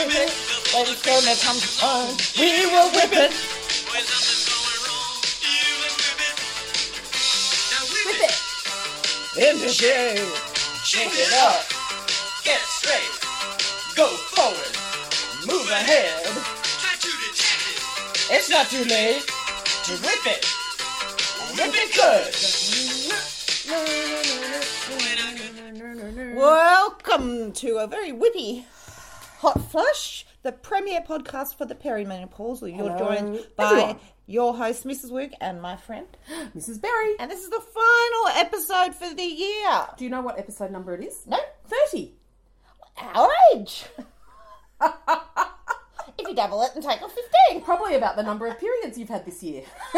whip it. When it's gonna come on, we will whip it. Whip it. In the shade. Shake it up. Get straight. Go forward. Move ahead. It's not too late to whip it. Whip it good. Welcome to a very whippy Hot Flush, the premier podcast for the perimenopausal. You're joined by everyone. Your host, Mrs. Wook, and my friend, Mrs. Berry. And this is the final episode for the year. Do you know what episode number it is? No. 30. Our age. If you double it and take off 15. Probably about the number of periods you've had this year.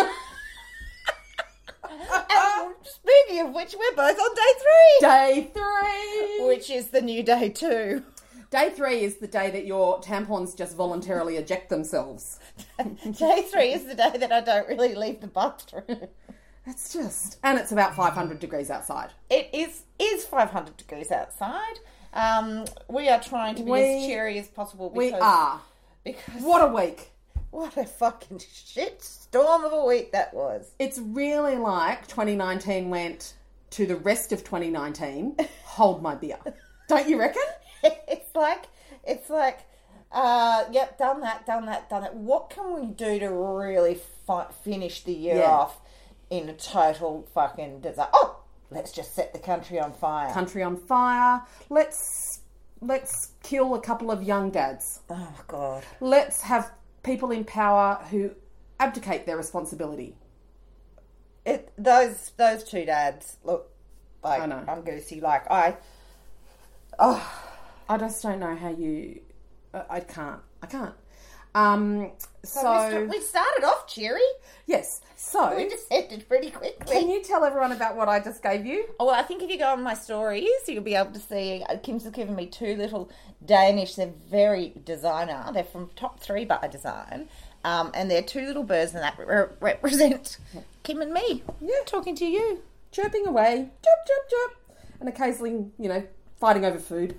And speaking of which, we're both on day 3. Day 3. Which is the new day 2. Day 3 is the day that your tampons just voluntarily eject themselves. Day 3 is the day that I don't really leave the bathroom. That's just... And it's about 500 degrees outside. It is 500 degrees outside. We are trying to be as cheery as possible. We are. Because what a week. What a fucking shit storm of a week that was. It's really like 2019 went to the rest of 2019, hold my beer. Don't you reckon? It's like, yep, done that. What can we do to really finish the year off in a total fucking disaster? Oh, let's just set the country on fire. Let's kill a couple of young dads. Oh, God. Let's have people in power who abdicate their responsibility. Those two dads, look, like, I know. I'm goosey, like, I just don't know how you... I can't. So we started off cheery. Yes. So we descended pretty quickly. Can you tell everyone about what I just gave you? Oh, well, I think if you go on my stories, you'll be able to see. Kim's has given me 2 little Danish. They're very designer. They're from Top 3 by Design. And they're 2 little birds and that represent Kim and me. Yeah. Talking to you. Chirping away. Chirp, chirp, chirp. And occasionally, fighting over food.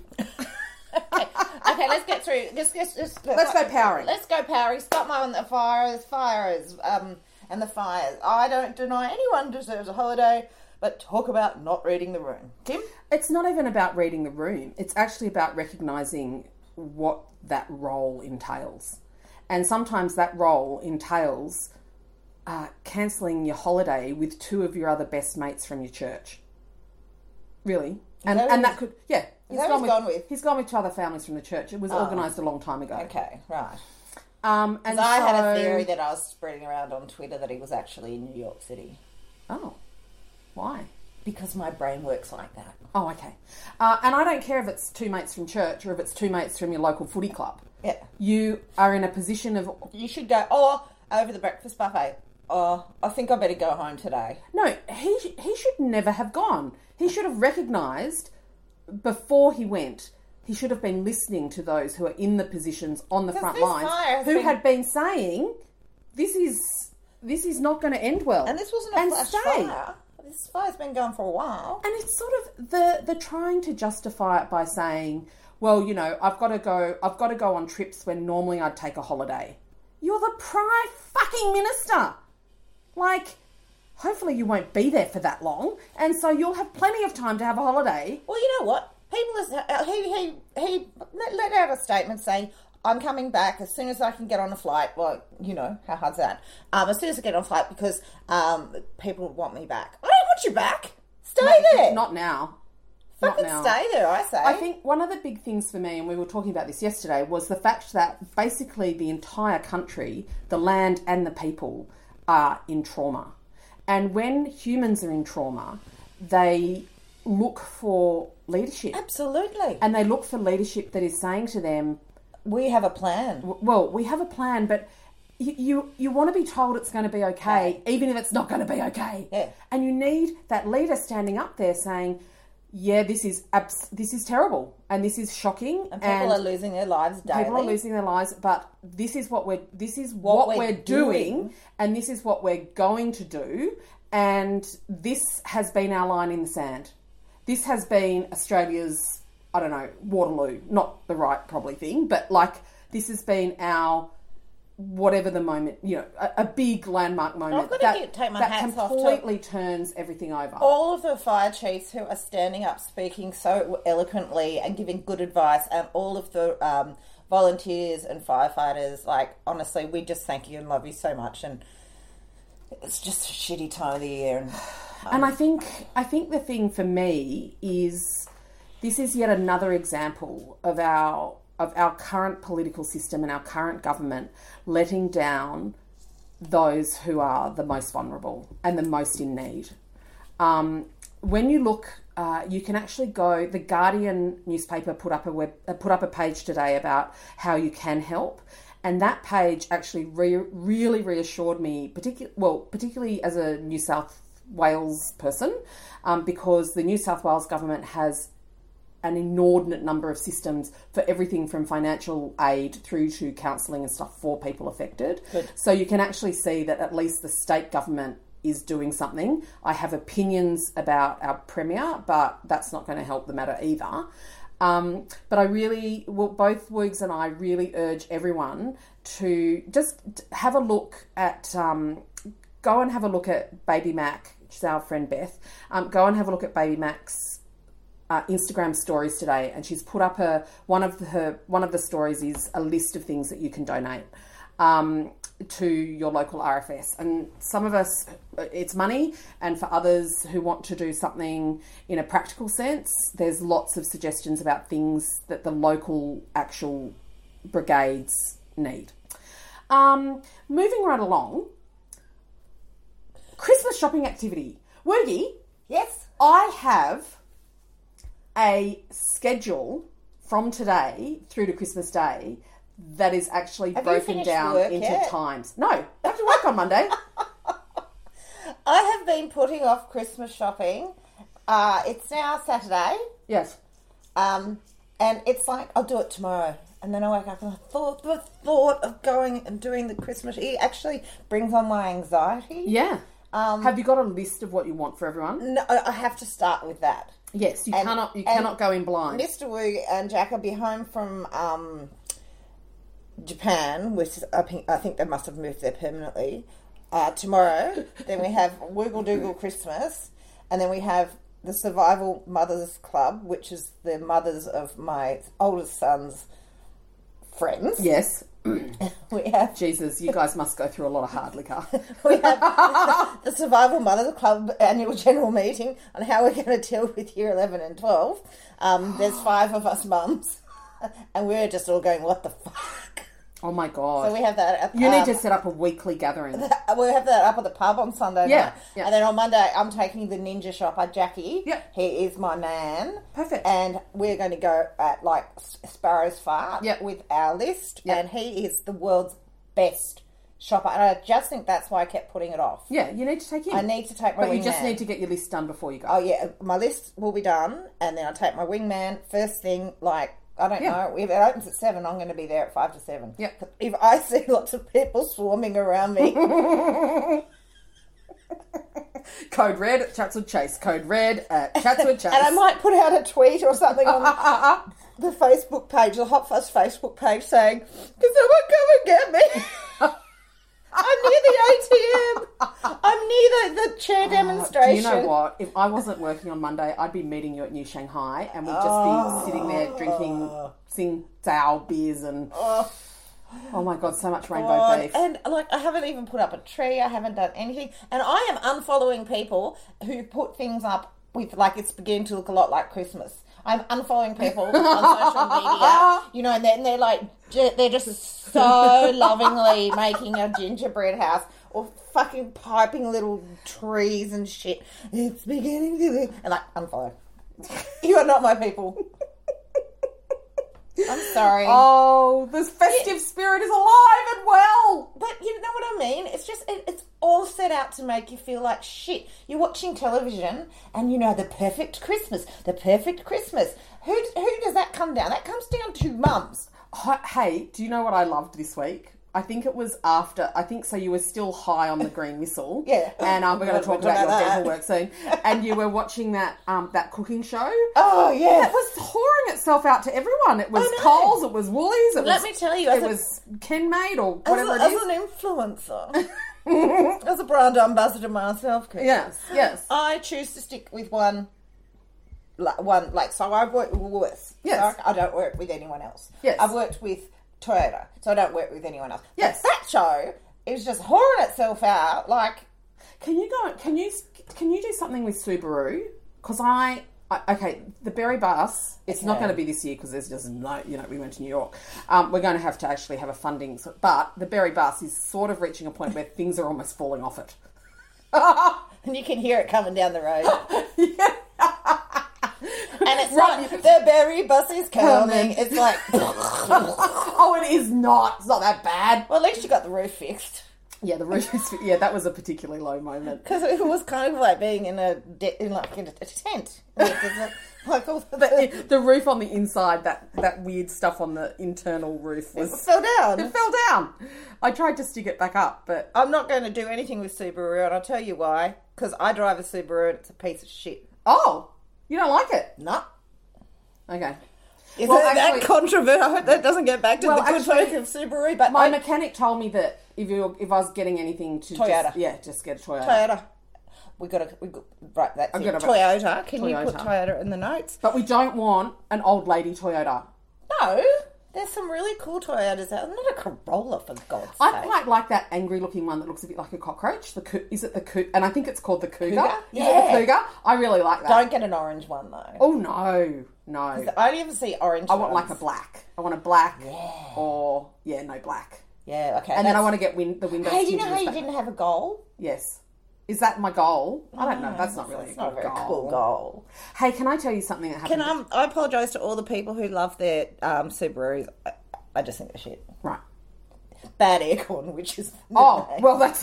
Okay, let's get through. Let's go powering. Let's go powering. Stop the fires, and the fires. I don't deny anyone deserves a holiday, but talk about not reading the room. Kim? It's not even about reading the room. It's actually about recognising what that role entails. And sometimes that role entails cancelling your holiday with 2 of your other best mates from your church. Really? And that could... Yeah. He's gone with 2 other families from the church. It was organised a long time ago. Okay, right. And I had a theory that I was spreading around on Twitter that he was actually in New York City. Oh. Why? Because my brain works like that. Oh, okay. And I don't care if it's 2 mates from church or if it's 2 mates from your local footy club. Yeah. You are in a position of... You should go, over the breakfast buffet. I think I better go home today. No, he should never have gone. He should have recognised... Before he went, he should have been listening to those who are in the positions on the front lines who had been saying, this is not going to end well. And this wasn't a flash fire. This fire's been going for a while. And it's sort of the trying to justify it by saying, well, I've got to go on trips when normally I'd take a holiday. You're the Prime fucking Minister. Like... Hopefully you won't be there for that long, and so you'll have plenty of time to have a holiday. Well, you know what? He let out a statement saying, I'm coming back as soon as I can get on a flight. Well, how hard's that? As soon as I get on a flight because people want me back. I don't want you back. Stay there. Not now. Fucking stay there, I say. I think one of the big things for me, and we were talking about this yesterday, was the fact that basically the entire country, the land and the people, are in trauma. And when humans are in trauma, they look for leadership. Absolutely. And they look for leadership that is saying to them... We have a plan. Well, we have a plan, but you want to be told it's going to be okay, even if it's not going to be okay. Yeah. And you need that leader standing up there saying, yeah, this is terrible and this is shocking. And people are losing their lives daily. People are losing their lives, but this is what we're doing, and this is what we're going to do, and this has been our line in the sand. This has been Australia's, I don't know, Waterloo. Not the right probably thing, but like This has been our whatever the moment, a big landmark moment. I've got to take my hats off to completely turns everything over. all of the fire chiefs who are standing up, speaking so eloquently and giving good advice, and all of the volunteers and firefighters. Like, honestly, we just thank you and love you so much. And it's just a shitty time of the year. And I think the thing for me is this is yet another example of our current political system and our current government letting down those who are the most vulnerable and the most in need. When you look, you can actually go. The Guardian newspaper put up a page today about how you can help, and that page actually really reassured me, particularly as a New South Wales person, because the New South Wales government has an inordinate number of systems for everything from financial aid through to counselling and stuff for people affected. Good. So you can actually see that at least the state government is doing something. I have opinions about our Premier, but that's not going to help the matter either. But I really, both Woogs and I really urge everyone to just have a look at, go and have a look at Baby Mac, which is our friend Beth. Go and have a look at Baby Mac's Instagram stories today, and she's put up one of the stories is a list of things that you can donate to your local RFS. And some of us, it's money, and for others who want to do something in a practical sense, there's lots of suggestions about things that the local actual brigades need. Moving right along, Christmas shopping activity. Woogie, Yes. I have a schedule from today through to Christmas Day that is actually Have you broken finished down work into yet? times. No, I have to work on Monday. I have been putting off Christmas shopping. It's now Saturday. Yes. And it's like, I'll do it tomorrow. And then I wake up and the thought of going and doing the Christmas, it actually brings on my anxiety. Yeah. Have you got a list of what you want for everyone? No, I have to start with that. Yes, you cannot go in blind. Mr. Wu and Jack will be home from Japan, which I think they must have moved there permanently, tomorrow. Then we have Woogle Doogle Christmas, and then we have the Survival Mothers Club, which is the mothers of my oldest son's friends. Yes. We have Jesus, you guys must go through a lot of hard liquor. we have the Survival Mothers Club annual general meeting on how we're going to deal with year 11 and 12. There's 5 of us mums, and we're just all going, what the fuck? Oh my God. So we have that. You need to set up a weekly gathering. We'll have that up at the pub on Sunday night. Yeah. And then on Monday, I'm taking the ninja shopper, Jackie. Yeah. He is my man. Perfect. And we're going to go at, like, Sparrow's Fart Yeah. with our list. Yeah. And he is the world's best shopper. And I just think that's why I kept putting it off. Yeah, you need to take him. I need to take my But wingman. you just need to get your list done before you go. Oh, yeah. My list will be done. And then I'll take my wingman first thing, like, I don't know. If it opens at 7, I'm going to be there at 5 to 7. Yeah. If I see lots of people swarming around me, Code red at Chats with Chase. Code red at Chats with Chase. and I might put out a tweet or something on the Facebook page, the Hot Fuzz Facebook page, saying, "Can someone come and get me? I'm near the ATM. I'm near the chair demonstration." Do you know what? If I wasn't working on Monday, I'd be meeting you at New Shanghai, and we'd just be sitting there drinking Tsingtao beers and... Oh my God, so much rainbow beef. And like, I haven't even put up a tree. I haven't done anything, and I am unfollowing people who put things up with, like, it's beginning to look a lot like Christmas. I'm unfollowing people on social media, you know, and then they're like, they're just so lovingly making a gingerbread house or fucking piping little trees and shit. It's beginning to look, and like, unfollow. You are not my people. I'm sorry. Oh, the festive spirit is alive and well. But you know what I mean? It's just, it's all set out to make you feel like shit. You're watching television and, you know, the perfect Christmas. Who does that come down? That comes down to mums. Hey, do you know what I loved this week? I think it was after. I think so. You were still high on the green whistle. Yeah. And we're going to talk about your dental work soon. And you were watching that cooking show. Oh, yeah. It was whoring itself out to everyone. It was Coles. It was Woolies. Let me tell you, it was KenMade or whatever it is. As an influencer, as a brand ambassador myself, yes. I choose to stick with one. So I've worked with Woolworths. Yes. So I don't work with anyone else. Yes. I've worked with Toyota, so I don't work with anyone else. Yes. But that show is just whoring itself out. Like, can you do something with Subaru? Because okay, the Berry Bus. It's not going to be this year because there's just no. We went to New York. We're going to have to actually have a funding. But the Berry Bus is sort of reaching a point where things are almost falling off it. And you can hear it coming down the road. Yeah. And it's like, the Berry Bus is coming. It's like... Oh, it is not. It's not that bad. Well, at least you got the roof fixed. Yeah, the roof is... Yeah, that was a particularly low moment. Because it was kind of like being in a tent. Like all the roof on the inside, that weird stuff on the internal roof was... It fell down. It fell down. I tried to stick it back up, but... I'm not going to do anything with Subaru, and I'll tell you why. Because I drive a Subaru and it's a piece of shit. Oh, you don't like it? No. Okay. Is that controversial? I hope that doesn't get back to the good folk of Subaru. But my mechanic told me that if I was getting anything to Toyota, just get a Toyota. Right. That's it. Toyota. Can you put Toyota in the notes? But we don't want an old lady Toyota. No. There's some really cool Toyotas out. Not a Corolla, for God's sake. I quite like that angry-looking one that looks a bit like a cockroach. Is it the Cougar? And I think it's called the Cougar. Yeah. Is it the Cougar? I really like that. Don't get an orange one, though. Oh, no. I only ever see orange want like a black. I want a black or... Yeah, no, black. Yeah, okay. And then I want to get the windows... Hey, do you know how you didn't have a goal? Yes. Is that my goal? I don't know. That's not really a very cool goal. Hey, can I tell you something that happened? I apologise to all the people who love their Subarus. I just think they're shit. Right. Bad aircon, which is... well, that's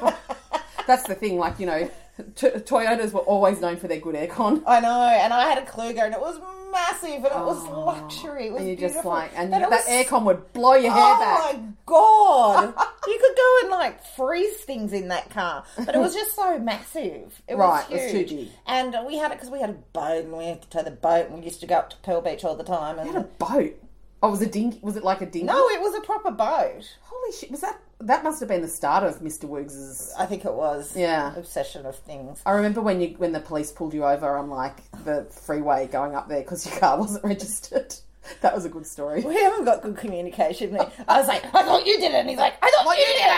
the thing. Like, Toyotas were always known for their good aircon. I know. And I had a Kluger and it was massive and it was luxury. It was and beautiful. That aircon would blow your hair back. Oh, my God. You could go and, freeze things in that car. But it was just so massive. It was huge. It was too big. And we had it because we had a boat and we had to tow the boat and we used to go up to Pearl Beach all the time. And you had a boat? Oh, was it like a dinghy? No, it was a proper boat. Holy shit. That must have been the start of Mr. Woogs's... I think it was. Yeah. Obsession of things. I remember when the police pulled you over on, the freeway going up there because your car wasn't registered. That was a good story. We haven't got good communication. I was like, I thought you did it. And he's like, I thought you did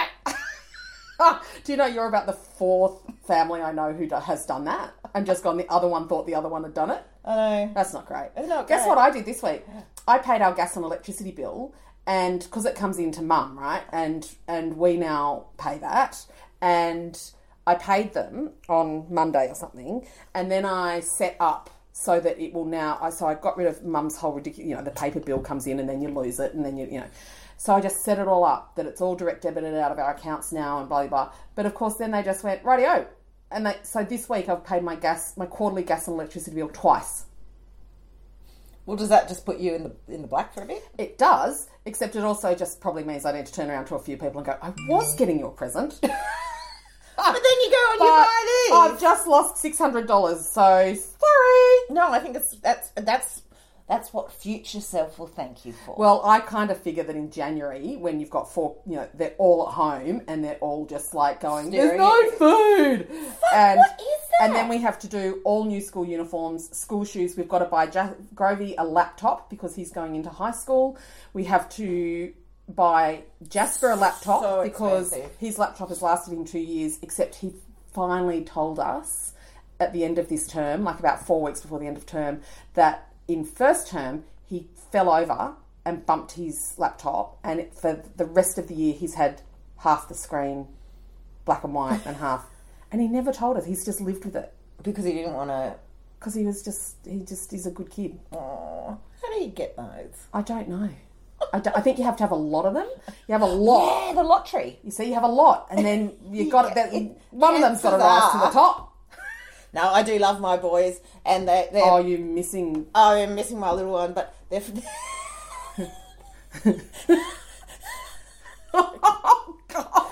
it. Do you know you're about the fourth family I know who has done that and just gone, the other one thought the other one had done it? I know. That's not great. It's not Guess great. what I did this week? I paid our gas and electricity bill, and because it comes into Mum, right? And we now pay that, and I paid them on Monday or something, and then I set up so that it will now... So I got rid of Mum's whole ridiculous... the paper bill comes in and then you lose it, and then you know... So I just set it all up, that it's all direct debited out of our accounts now and blah, blah, blah. But of course then they just went, rightio. And so this week I've paid my quarterly gas and electricity bill twice. Well, does that just put you in the black for a bit? It does, except it also just probably means I need to turn around to a few people and go, I was getting you a present. But then you go and you buy these. I've just lost $600, so sorry. No, I think that's what future self will thank you for. Well, I kind of figure that in January, when you've got they're all at home and they're all just going, there's no food. And what is that? And then we have to do all new school uniforms, school shoes. We've got to buy Grovey a laptop because he's going into high school. We have to buy Jasper a laptop because his laptop has lasted him 2 years, except he finally told us at the end of this term, about 4 weeks before the end of term, that in first term, he fell over and bumped his laptop, and for the rest of the year, he's had half the screen black and white and half. And he never told us. He's just lived with it. Because he didn't want to... Because he's a good kid. Aww. How do you get those? I don't know. I think you have to have a lot of them. You have a lot. Yeah, the lottery. You see, you have a lot, and then you've got one of them's got to rise to the top. No, I do love my boys, and they're... Oh, you're missing... Oh, I'm missing my little one, but they're...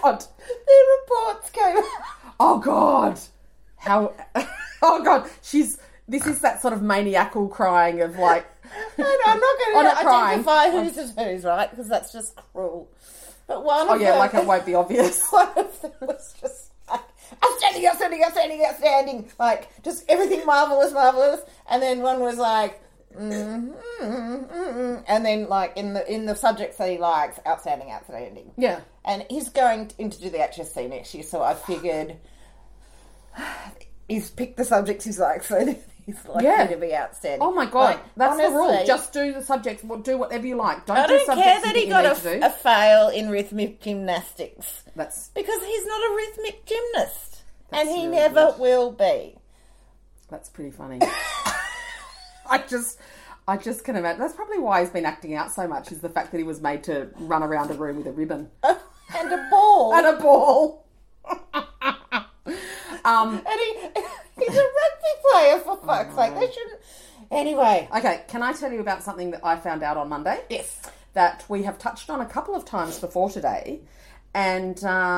God. Their reports came out. Oh, God. How... Oh, God. This is that sort of maniacal crying of like... I'm not going to crying. identify whose is whose, right? Because that's just cruel. But one Oh, of yeah, them, like it won't be obvious. one of them was just like, outstanding, outstanding, outstanding, outstanding. Like, just everything marvellous, marvellous. And then one was like, and then like in the subjects that he likes, outstanding, outstanding. Yeah. And he's going in to do the HSC next year, so I figured he's picked the subjects he's like, so he's likely to be outstanding. Oh my God, like, that's honestly, the rule. Just do the subjects, do whatever you like. I do don't subjects care that he got a a fail in rhythmic gymnastics. That's because he's not a rhythmic gymnast. And he really never good. will be. That's pretty funny. I just can imagine. That's probably why he's been acting out so much, is the fact that he was made to run around a room with a ribbon. And a ball. And a ball. And he's a rugby player, for fuck's sake. They shouldn't... Anyway. Okay, can I tell you about something that I found out on Monday? Yes. That we have touched on a couple of times before today. And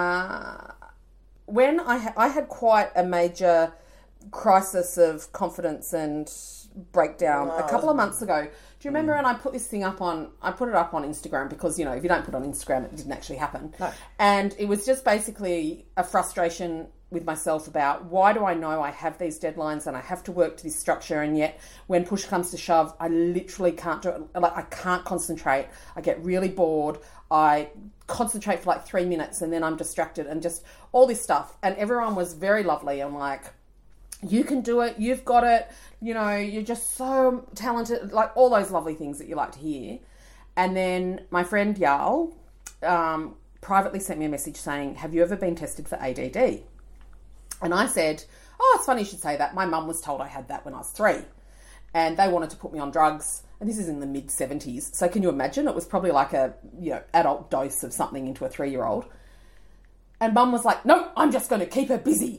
when I had quite a major crisis of confidence and breakdown a couple of months ago. Do you remember when I put this thing up I put it up on Instagram because, if you don't put it on Instagram, it didn't actually happen. No. And it was just basically a frustration with myself about why do I know I have these deadlines and I have to work to this structure, and yet when push comes to shove, I literally can't do it. Like, I can't concentrate. I get really bored. I concentrate for like 3 minutes and then I'm distracted and just all this stuff. And everyone was very lovely and like, you can do it, you've got it, you're just so talented, like all those lovely things that you like to hear. And then my friend Yarl privately sent me a message saying, have you ever been tested for ADD? And I said, oh, it's funny you should say that. My mum was told I had that when I was 3. And they wanted to put me on drugs. And this is in the mid-70s. So can you imagine? It was probably like a adult dose of something into a 3-year-old. And Mum was like, no, I'm just going to keep her busy.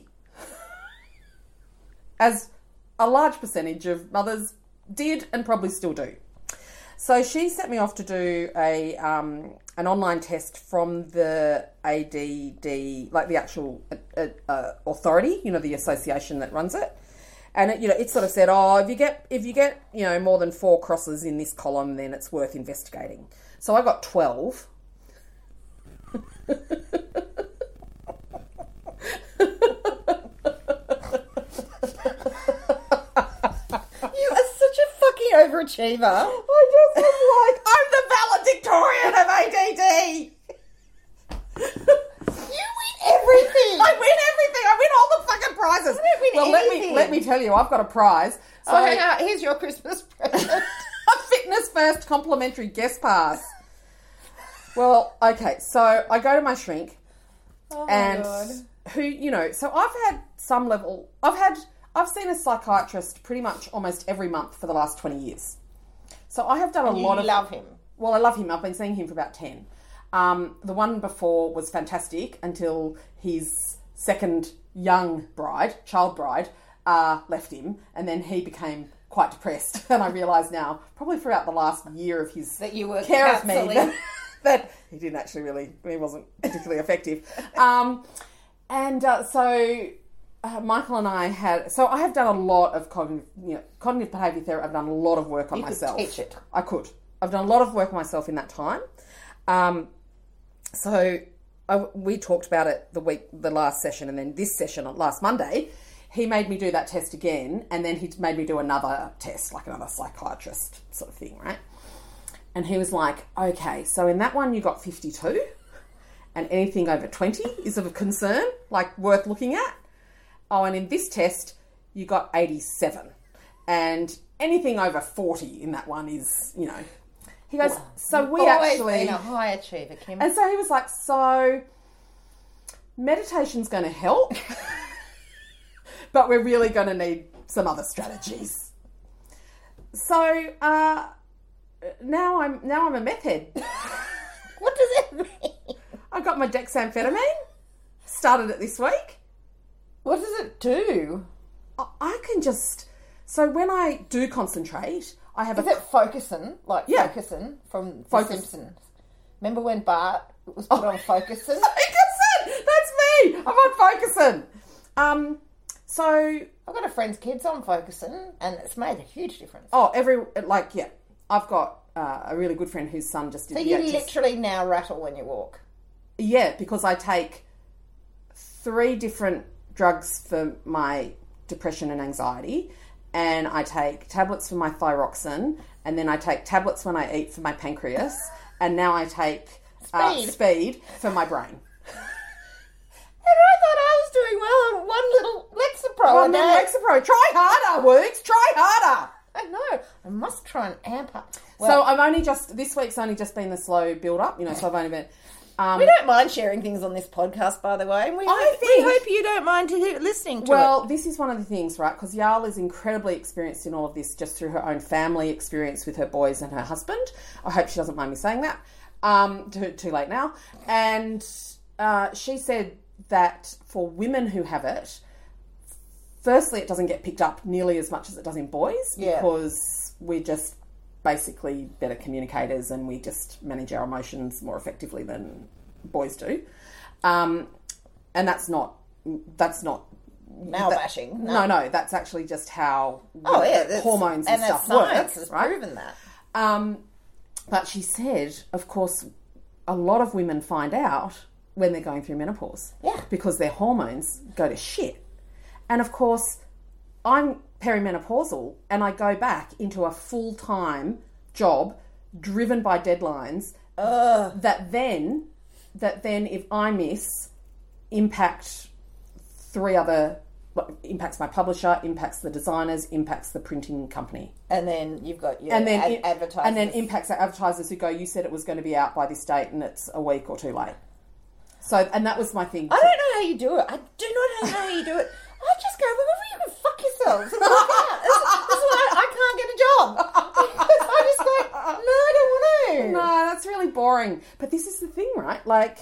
As a large percentage of mothers did and probably still do. So she sent me off to do an online test from the ADD, like the actual authority, the association that runs it. And it sort of said, oh, if you get more than 4 crosses in this column, then it's worth investigating. So I got 12. Overachiever. I just was like, I'm the valedictorian of ADD. You win everything. I win everything. I win all the fucking prizes. I don't win anything. Let me tell you, I've got a prize. So here's your Christmas present. A Fitness First complimentary guest pass. Well, okay, so I go to my shrink, and who so I've had some level. I've seen a psychiatrist pretty much almost every month for the last 20 years. So I have done a lot of... You love him. Well, I love him. I've been seeing him for about 10. The one before was fantastic until his second child bride, left him. And then he became quite depressed. And I realise now, probably throughout the last year of his that you were care of me, that he didn't actually he wasn't particularly effective. So... Michael and I I have done a lot of cognitive behaviour therapy. I've done a lot of work on myself. You could teach it. I could. I've done a lot of work on myself in that time. We talked about it the last session, and then this session last Monday, he made me do that test again, and then he made me do another test, like another psychiatrist sort of thing, right? And he was like, okay, so in that one you got 52, and anything over 20 is of concern, like worth looking at. Oh, and in this test, you got 87. And anything over 40 in that one is, He goes, so we actually... Been a high achiever, Kim. And so he was like, so meditation's going to help, but we're really going to need some other strategies. So now I'm a meth head. What does that mean? I got my dexamphetamine. Started it this week. What does it do? I can just... So when I do concentrate, I have Is it Focusin? Like Focusin from The Simpsons. Remember when Bart was put on Focusin? Focusin! me! I'm on Focusin. So I've got a friend's kids on Focusin, and it's made a huge difference. I've got a really good friend whose son just did. So you literally now rattle when you walk. Yeah, because I take 3 different drugs for my depression and anxiety, and I take tablets for my thyroxine, and then I take tablets when I eat for my pancreas, and now I take speed for my brain. And I thought I was doing well on one little Lexapro a day. Lexapro. Try harder, Works. Try harder. I know. I must try and amp up. Well, so this week's only just been the slow build up, so I've only been... we don't mind sharing things on this podcast, by the way. And we hope you don't mind listening to it. Well, this is one of the things, right? Because Yael is incredibly experienced in all of this just through her own family experience with her boys and her husband. I hope she doesn't mind me saying that. Too late now. And she said that for women who have it, firstly, it doesn't get picked up nearly as much as it does in boys because we're just basically better communicators and we just manage our emotions more effectively than boys do. And that's not male bashing. No, that's actually just how hormones and stuff work. Science has proven that. But she said, of course, a lot of women find out when they're going through menopause. Yeah. Because their hormones go to shit. And of course, I'm perimenopausal and I go back into a full-time job driven by deadlines that then if I miss impacts my publisher, impacts the designers, impacts the printing company. And then you've got your advertisers. And then impacts the advertisers who go, you said it was going to be out by this date and it's a week or 2 late. So, and that was my thing. I don't know how you do it. I do not know how you do it. I just go, wherever you can fuck yourselves and work out. This is why I can't get a job. Because I just go, no, I don't want to. No, that's really boring. But this is the thing, right?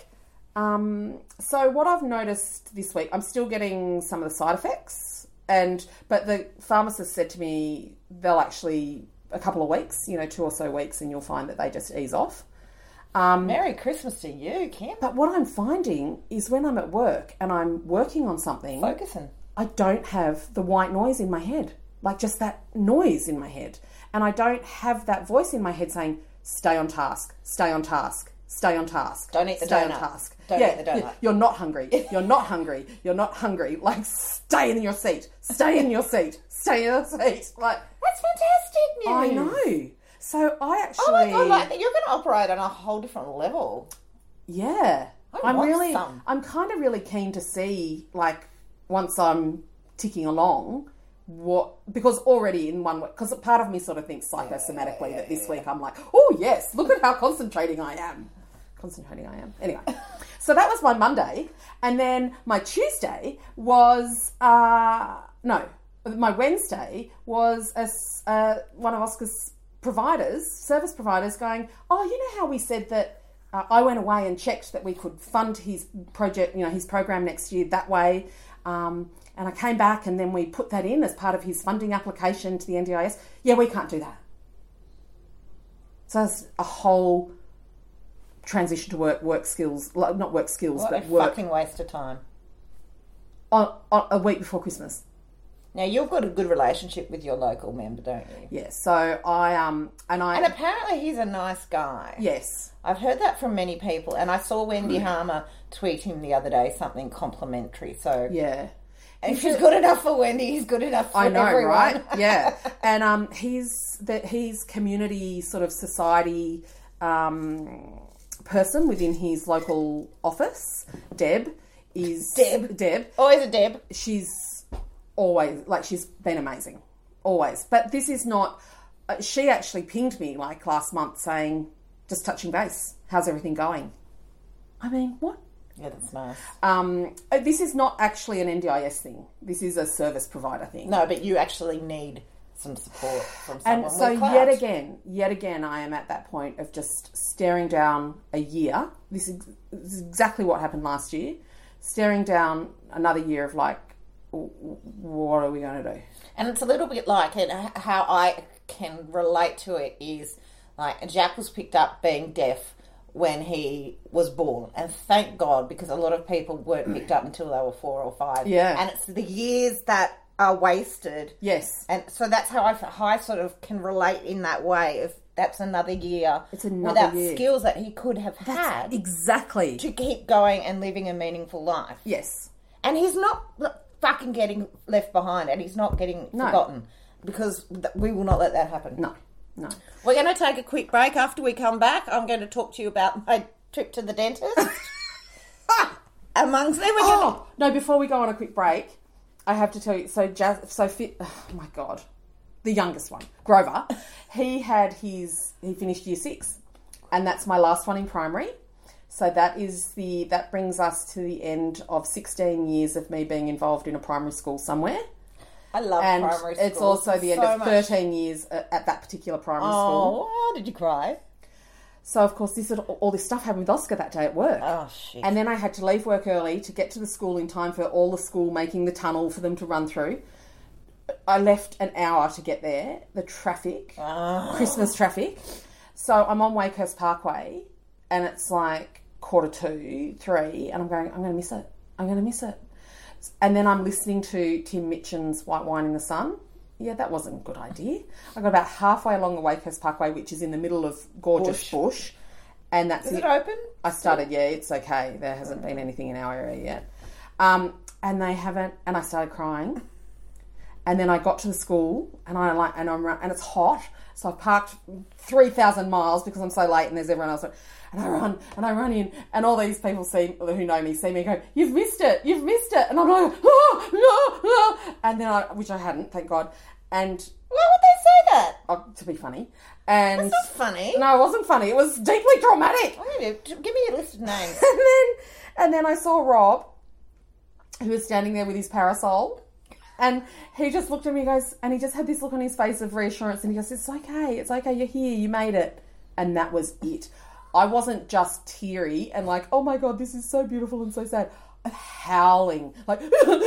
So what I've noticed this week, I'm still getting some of the side effects. But the pharmacist said to me, they'll actually, a couple of weeks, 2 or so weeks, and you'll find that they just ease off. Merry Christmas to you, Kim. But what I'm finding is when I'm at work and I'm working on something... Focusing. I don't have the white noise in my head. Just that noise in my head. And I don't have that voice in my head saying, stay on task, stay on task, stay on task. Don't eat the stay donut. on task. Don't eat the donut. Yeah, you're not hungry. You're not hungry. You're not hungry. Stay in your seat. Stay in your seat. Stay in your seat. That's fantastic news. I know. So I actually... Oh my God, you're going to operate on a whole different level. Yeah. I'm kind of really keen to see, once I'm ticking along, because already in one week, because part of me sort of thinks psychosomatically that this week I'm like, oh yes, look at how concentrating I am. Anyway, so that was my Monday. And then my Tuesday was, my Wednesday was one of Oscar's service providers going, oh, you know how we said that I went away and checked that we could fund his project, his program next year that way. And I came back and then we put that in as part of his funding application to the NDIS. Yeah, we can't do that. So that's a whole transition to work skills, not work skills, what but a work. Fucking waste of time. On a week before Christmas. Now, you've got a good relationship with your local member, don't you? Yes. So And apparently he's a nice guy. Yes. I've heard that from many people, and I saw Wendy Harmer tweet him the other day, something complimentary. So yeah. And if he's good enough for Wendy, he's good enough for everyone. I know, right? Yeah. And he's community sort of society person within his local office. Deb. Always a Deb. She's always, she's been amazing. Always. But this is not... she actually pinged me, last month saying, just touching base. How's everything going? I mean, what? Yeah, that's nice. This is not actually an NDIS thing. This is a service provider thing. No, but you actually need some support from someone. And so yet again, I am at that point of just staring down a year. This is exactly what happened last year. Staring down another year of what are we going to do? And it's a little bit like it, how I can relate to it is Jack was picked up being deaf when he was born. And thank God, because a lot of people weren't picked up until they were 4 or 5. Yeah. And it's the years that are wasted. Yes. And so that's how I sort of can relate in that way. If that's another year It's another without year. skills that he could have had Exactly. to keep going and living a meaningful life. Yes. And he's not fucking getting left behind, and he's not getting forgotten, because we will not let that happen. No. We're going to take a quick break. After we come back, I'm going to talk to you about my trip to the dentist. Amongst them, No, before we go on a quick break, I have to tell you, oh my God, the youngest one, Grover, he finished year 6, and that's my last one in primary. So that brings us to the end of 16 years of me being involved in a primary school somewhere. I love primary school. It's also the end of 13 years at that particular primary school. Oh, did you cry? So, of course, all this stuff happened with Oscar that day at work. Oh, shit. And then I had to leave work early to get to the school in time for all the school making the tunnel for them to run through. I left an hour to get there. The traffic, Christmas traffic. So I'm on Wakehurst Parkway, and it's like 2:45, 3, and I'm going to miss it. I'm going to miss it. And then I'm listening to Tim Mitchen's White Wine in the Sun. Yeah, that wasn't a good idea. I got about halfway along the Wakehurst Parkway, which is in the middle of gorgeous bush. And that's Is it open? I started, it's okay. There hasn't been anything in our area yet. And they haven't, and I started crying. And then I got to the school, and and it's hot. So I've parked 3,000 miles because I'm so late and there's everyone else. And I run in, and all these people who know me see me go, you've missed it. And I'm like, and then which I hadn't, thank God. And why would they say that? To be funny. And That's not funny. No, it wasn't funny. It was deeply traumatic. Give me a list of names. and then I saw Rob, who was standing there with his parasol. And he just looked at me and goes, and he just had this look on his face of reassurance, and he goes, it's okay, you're here, you made it. And that was it. I wasn't just teary and like, oh my God, this is so beautiful and so sad. I'm howling, like,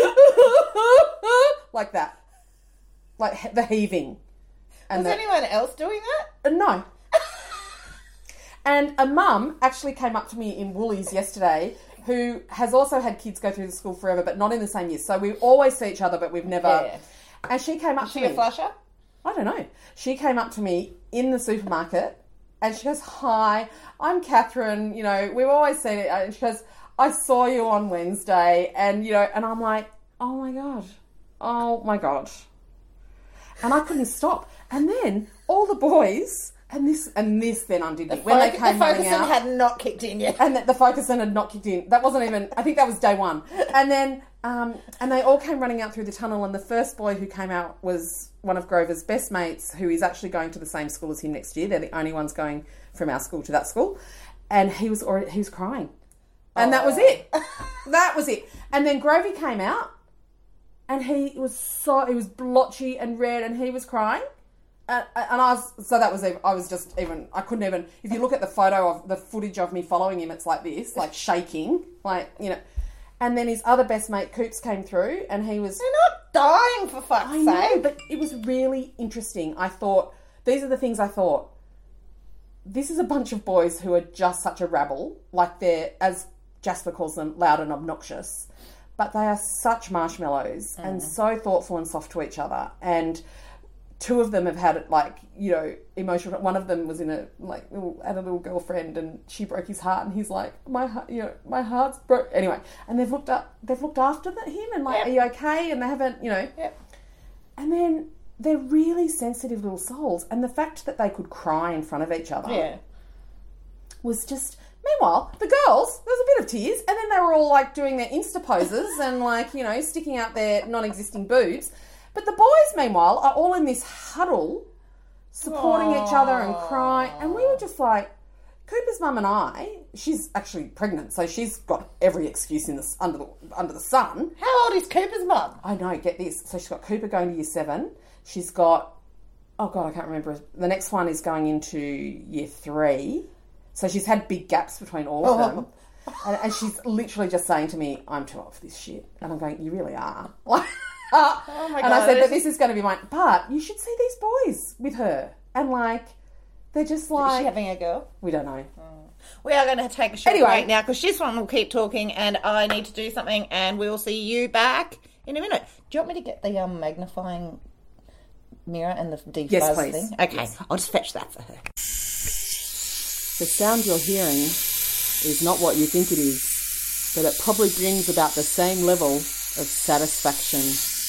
like that. Like the heaving. And was anyone else doing that? No. And a mum actually came up to me in Woolies yesterday, who has also had kids go through the school forever, but not in the same year. So we always see each other, but we've never... Yeah. And she came up to me... Is she a flusher? I don't know. She came up to me in the supermarket, and she goes, hi, I'm Catherine. You know, we've always seen it. And she goes, I saw you on Wednesday. And, you know, and I'm like, oh, my God. And I couldn't stop. And then all the boys... And this then undid me. When they came running out... The Focusin had not kicked in yet. And the Focusin had not kicked in. That wasn't even... I think that was day one. And then... and they all came running out through the tunnel, and the first boy who came out was one of Grover's best mates, who is actually going to the same school as him next year. They're the only ones going from our school to that school. And he was crying. And that was it. That was it. And then Grovey came out, and he was blotchy and red, and he was crying. And I couldn't even, if you look at the footage of me following him, it's like this, like shaking, like, you know. And then his other best mate, Coops, came through, and he was... They're not dying, for fuck's sake. I know, but it was really interesting. I thought, these are the things I thought. This is a bunch of boys who are just such a rabble, like they're, as Jasper calls them, loud and obnoxious. But they are such marshmallows and so thoughtful and soft to each other. And... two of them have had it, like, you know, emotional. One of them was had a little girlfriend, and she broke his heart, and he's like, my heart's broke. Anyway, and they've looked after him, and like, Are you okay? And they haven't, you know. Yep. And then they're really sensitive little souls, and the fact that they could cry in front of each other was just. Meanwhile, the girls, there was a bit of tears, and then they were all like doing their Insta poses and like, you know, sticking out their non-existing boobs. But the boys, meanwhile, are all in this huddle, supporting each other and crying. And we were just like, Cooper's mum and I, she's actually pregnant, so she's got every excuse under the sun. How old is Cooper's mum? I know, get this. So she's got Cooper going to year 7. She's got, oh God, I can't remember. The next one is going into year 3. So she's had big gaps between all of them. And she's literally just saying to me, I'm too old for this shit. And I'm going, you really are. Oh my God. And I said, but this is going to be mine. But you should see these boys with her. And like, they're just like... Is she having a girl? We don't know. We are going to take a short Anyway. break now because this one will keep talking and I need to do something, and we will see you back in a minute. Do you want me to get the magnifying mirror and the defuzz Yes, please. thing? Okay, Yes. I'll just fetch that for her. The sound you're hearing is not what you think it is, but it probably brings about the same level of satisfaction.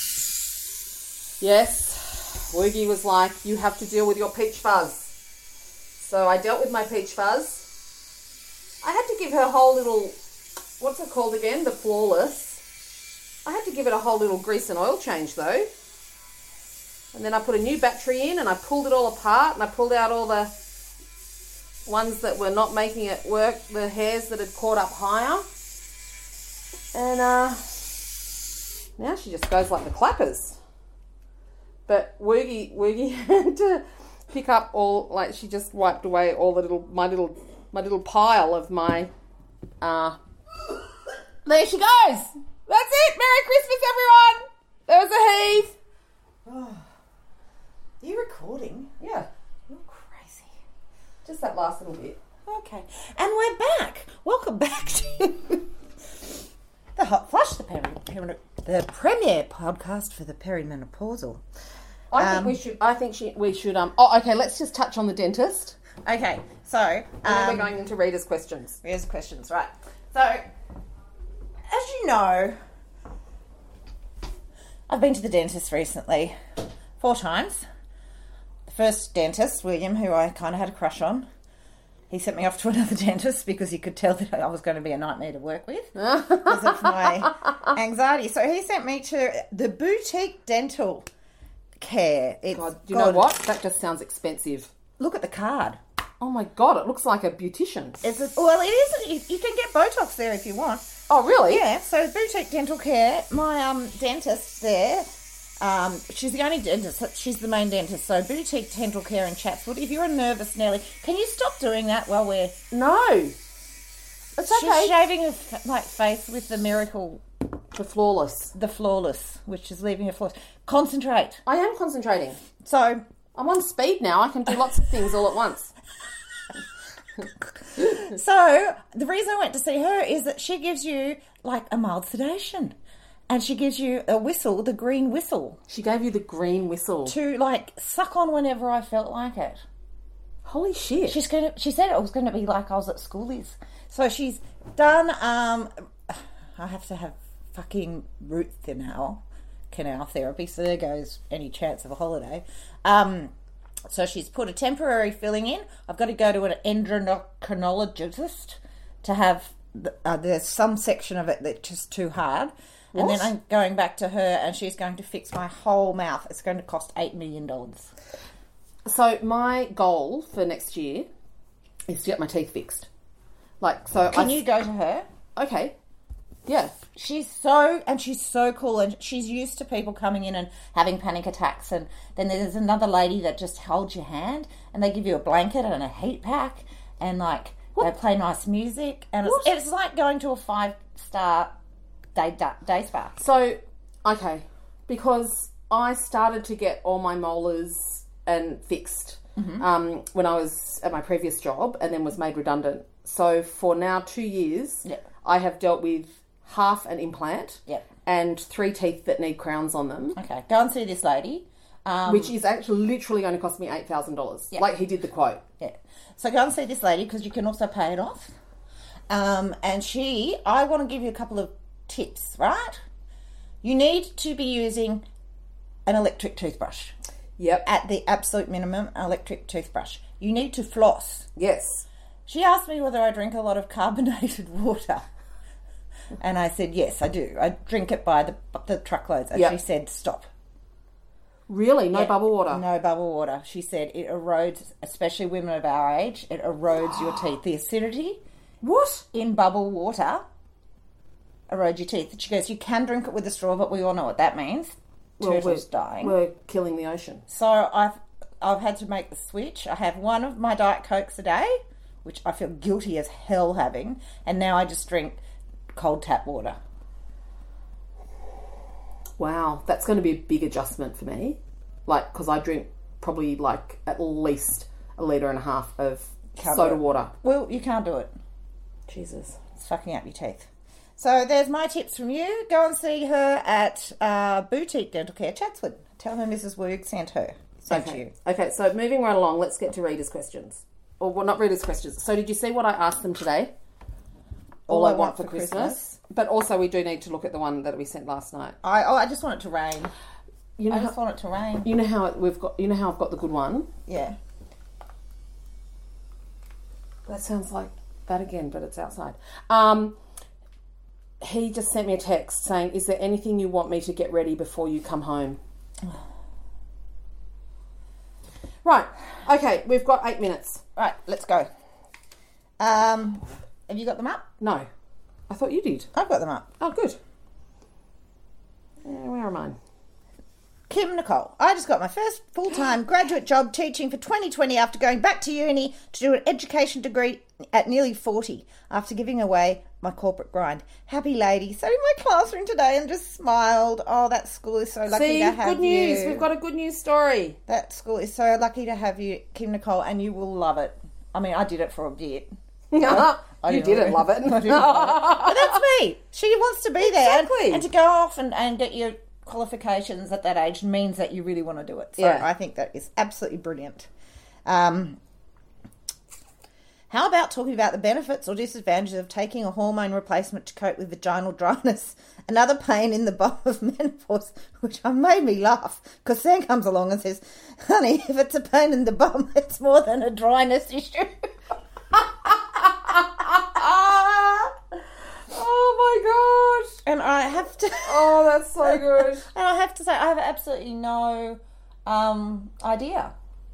Yes, Woogie was like, you have to deal with your peach fuzz. So I dealt with my peach fuzz. I had to give her a whole little, what's it called again? The Flawless. I had to give it a whole little grease and oil change though. And then I put a new battery in and I pulled it all apart and I pulled out all the ones that were not making it work, the hairs that had caught up higher. And now she just goes like the clappers. But Woogie had to pick up all, like, she just wiped away all the my little pile of my there she goes. That's it. Merry Christmas, everyone. There was a heave. Are you recording? Yeah, You're crazy. just that last little bit. Okay, and we're back. Welcome back to the Hot Flush, the premiere podcast for the perimenopausal. We should. Oh, okay. Let's just touch on the dentist. Okay, so And then we're going into readers' questions. here's questions, right? So, as you know, I've been to the dentist recently 4 times. The first dentist, William, who I kind of had a crush on, he sent me off to another dentist because he could tell that I was going to be a nightmare to work with because of my anxiety. So he sent me to the Boutique Dental Care. God, you know what? That just sounds expensive. Look at the card. Oh my God, it looks like a beautician. Well, it is. You can get Botox there if you want. Oh, really? Yeah, so Boutique Dental Care, my dentist there, she's the only dentist, she's the main dentist, so Boutique Dental Care in Chatswood. If you're nervous, Nelly, can you stop doing that while we're... No. It's okay. She's shaving her face with the miracle, The Flawless. the Flawless, which is leaving her flawless. Concentrate. I am concentrating. So, I'm on speed now. I can do lots of things all at once. so the reason I went to see her is that she gives you like a mild sedation. And she gives you a whistle, the green whistle, She gave you the green whistle. to like suck on whenever I felt like it. Holy shit. She said it was going to be like I was at schoolies. So she's done. I have to have fucking root canal therapy. So there goes any chance of a holiday. So she's put a temporary filling in. I've got to go to an endocrinologist to have. There's some section of it that's just too hard. And What? then I'm going back to her, and she's going to fix my whole mouth. It's going to cost $8 million. So my goal for next year is to get my teeth fixed. Can you go to her? Okay. Yeah. She's so cool, and she's used to people coming in and having panic attacks, and then there's another lady that just holds your hand and they give you a blanket and a heat pack, and like they play nice music, and it's like going to a 5-star day spa. So, okay, because I started to get all my molars and fixed when I was at my previous job, and then was made redundant. So for now 2 years, Yep. I have dealt with half an implant Yep. and 3 teeth that need crowns on them, Okay, go and see this lady. which is actually literally going to cost me $8,000. Yeah. Like he did the quote. Yeah. So go and see this lady because you can also pay it off. And I want to give you a couple of tips, right? You need to be using an electric toothbrush. Yep. At the absolute minimum, electric toothbrush. You need to floss. Yes. She asked me whether I drink a lot of carbonated water. And I said, yes, I do. I drink it by the truckloads. And Yep. she said, stop. Really? No Yeah, bubble water? No bubble water. She said it erodes, especially women of our age, it erodes your teeth. The acidity What? in bubble water erodes your teeth. She goes, you can drink it with a straw, but we all know what that means. Turtles dying. We're killing the ocean. So I've had to make the switch. I have one of my Diet Cokes a day, which I feel guilty as hell having, and now I just drink cold tap water. Wow, that's going to be a big adjustment for me. Like, because I drink probably like at least 1.5 litres of Can't soda do it. water. Well, you can't do it. Jesus. It's fucking up your teeth. So there's my tips from you. Go and see her at Boutique Dental Care, Chatswood. Tell her Mrs. Woog sent her. Sent you. Okay, so moving right along, let's get to readers' questions. Or, well, not readers' questions. So did you see what I asked them today? All I want for Christmas. But also we do need to look at the one that we sent last night. I just want it to rain. You know I just want it to rain. You know how I've got the good one? Yeah. That sounds like that again, but it's outside. He just sent me a text saying, "Is there anything you want me to get ready before you come home?" Right. Okay, we've got 8 minutes. Right, let's go. Have you got them up? No. I thought you did. I've got them up. Oh, good. Where are mine? Kim Nicole. I just got my first full-time graduate job teaching for 2020 after going back to uni to do an education degree at nearly 40 after giving away my corporate grind. Happy lady. Sat in my classroom today and just smiled. Oh, that school is so lucky to have you. Good news. We've got a good news story. That school is so lucky to have you, Kim Nicole, and you will love it. I mean, I did it for a bit. You didn't love it. But that's me. She wants to be there. Exactly. And to go off and get your qualifications at that age means that you really want to do it. So yeah. I think that is absolutely brilliant. How about talking about the benefits or disadvantages of taking a hormone replacement to cope with vaginal dryness? Another pain in the bum of menopause, which made me laugh, because Sam comes along and says, honey, if it's a pain in the bum, it's more than a dryness issue. Oh my gosh. And I have to... Oh, that's so good. And I have to say, I have absolutely no idea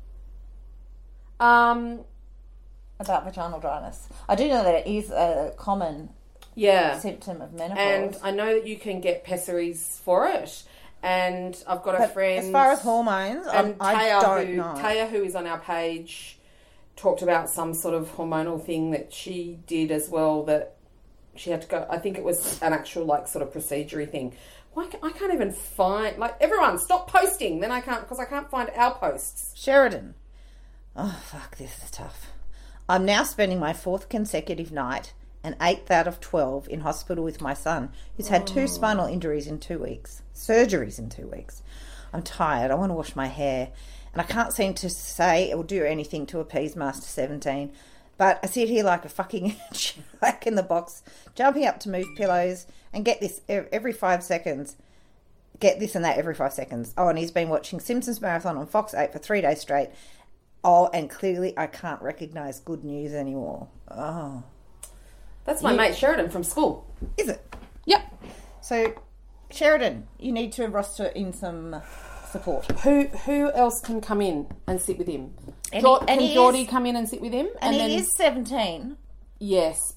about vaginal dryness. I do know that it is a common symptom of menopause. And I know that you can get pessaries for it. And I've got a friend... As far as hormones, I don't know. Taya, who is on our page, talked about some sort of hormonal thing that she did as well, that she had to go... I think it was an actual, sort of procedure-y thing. I can't even find... everyone, stop posting. Then I can't... Because I can't find our posts. Sheridan. Oh, fuck, this is tough. I'm now spending my 4th consecutive night and 8th out of 12 in hospital with my son, who's had 2 spinal injuries in 2 weeks. Surgeries in 2 weeks. I'm tired. I want to wash my hair. And I can't seem to say or do anything to appease Master 17. But I sit here like a fucking jack in the box, jumping up to move pillows and get this every 5 seconds. Get this and that every 5 seconds. Oh, and he's been watching Simpsons Marathon on Fox 8 for 3 days straight. Oh, and clearly I can't recognise good news anymore. Oh. That's my mate Sheridan from school. Is it? Yep. So, Sheridan, you need to roster in some support. Who else can come in and sit with him? And can Geordie come in and sit with him? And he is 17. Yes,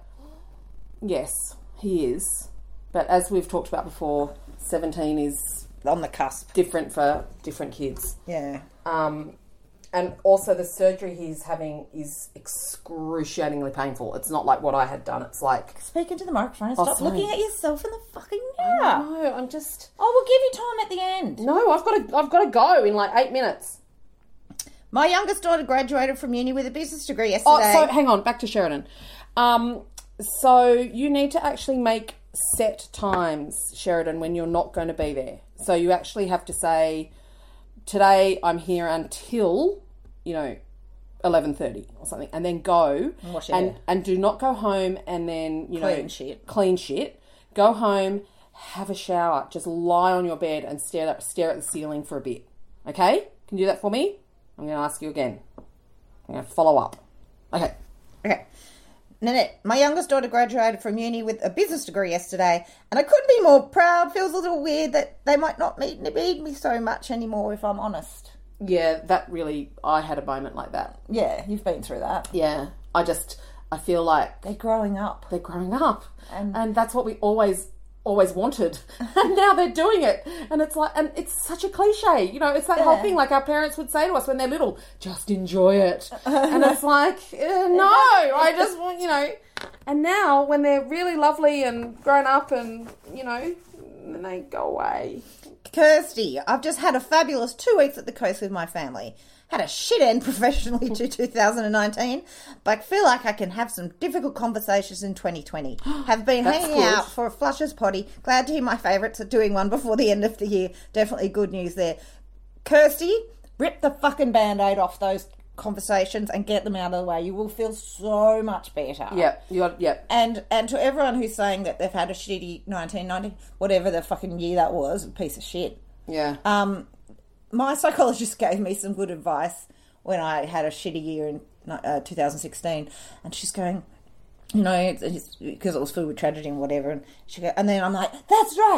he is. But as we've talked about before, 17 is on the cusp. Different for different kids. Yeah. And also the surgery he's having is excruciatingly painful. It's not like what I had done. It's like... Speak into the microphone and stop looking at yourself in the fucking mirror. No, I'm just... Oh, we'll give you time at the end. No, I've got to go in 8 minutes. My youngest daughter graduated from uni with a business degree yesterday. Oh, so hang on, back to Sheridan. So you need to actually make set times, Sheridan, when you're not going to be there. So you actually have to say, today I'm here until... 11:30 or something, and then go and do not go home and then clean shit. Go home, have a shower, just lie on your bed and stare at the ceiling for a bit. Okay, can you do that for me? I'm going to ask you again. I'm going to follow up. Okay. Nanette, my youngest daughter graduated from uni with a business degree yesterday, and I couldn't be more proud. Feels a little weird that they might not need me so much anymore, if I'm honest. Yeah, that really, I had a moment like that. Yeah, you've been through that. Yeah, I feel like... They're growing up. And that's what we always wanted. And now they're doing it. And it's and it's such a cliche. It's that whole thing our parents would say to us when they're little, just enjoy it. And it's no, I just want, And now when they're really lovely and grown up and, then they go away. Kirsty, I've just had a fabulous 2 weeks at the coast with my family. had a shit end professionally to 2019, but feel like I can have some difficult conversations in 2020. Have been hanging out for a Flushers potty. Glad to hear my favourites are doing one before the end of the year. Definitely good news there. Kirsty, rip the fucking Band-Aid off those conversations and get them out of the way. You will feel so much better. Yep. And to everyone who's saying that they've had a shitty 1990, whatever the fucking year that was, a piece of shit. Yeah. My psychologist gave me some good advice when I had a shitty year in 2016, and she's going, you know, it's because it was filled with tragedy and whatever, and then I'm like, that's right,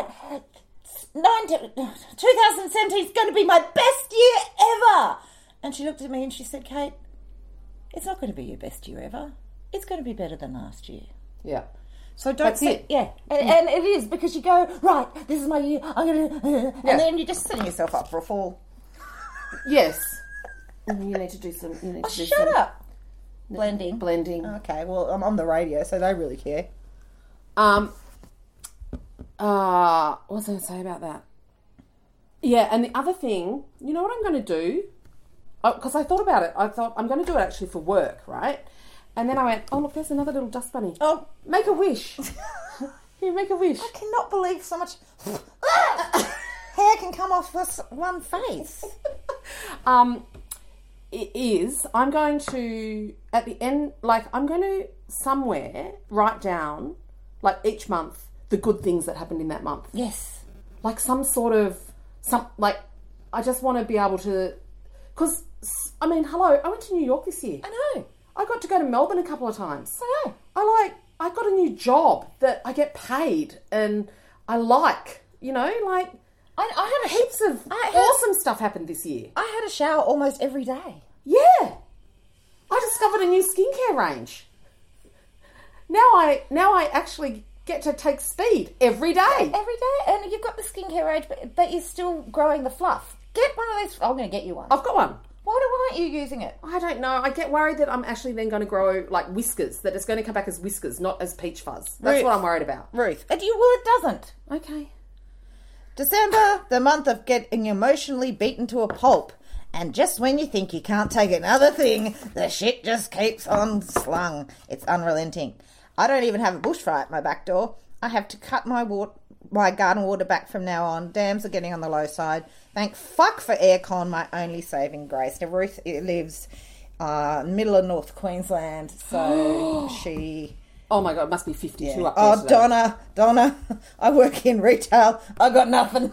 2017 is going to be my best year ever. And she looked at me and she said, Kate, it's not going to be your best year ever. It's going to be better than last year. Yeah. So don't say, yeah. And it is, because you go, right, this is my year, I'm going to, and then you're just setting yourself up for a fall. Yes. You need to do some, shut up. Blending. Okay, well, I'm on the radio, so they really care. What was I going to say about that? Yeah, and the other thing, you know what I'm going to do? Because I thought about it. I thought, I'm going to do it actually for work, right? And then I went, oh, look, there's another little dust bunny. Oh. Make a wish. Here, make a wish. I cannot believe so much hair can come off one face. It is. I'm going to, at the end, I'm going to somewhere write down, each month, the good things that happened in that month. Yes. Some sort of, I just want to be able to, because, hello, I went to New York this year. I know. I got to go to Melbourne a couple of times. I know. I got a new job that I get paid and I like, I had heaps of awesome stuff happened this year. I had a shower almost every day. Yeah. I discovered a new skincare range. Now I actually get to take speed every day. Every day. And you've got the skincare range, but you're still growing the fluff. Get one of those. I'm going to get you one. I've got one. Why aren't you using it? I don't know. I get worried that I'm actually then going to grow whiskers, that it's going to come back as whiskers, not as peach fuzz. That's what I'm worried about. Ruth. It doesn't. Okay. December, the month of getting emotionally beaten to a pulp. And just when you think you can't take another thing, the shit just keeps on slung. It's unrelenting. I don't even have a bushfire at my back door. I have to cut my garden water back from now on. Dams are getting on the low side. Thank fuck for aircon, my only saving grace. Now, Ruth lives middle of North Queensland, so she... Oh my God, it must be 52 up there. Oh, today. Donna, I work in retail. I got nothing.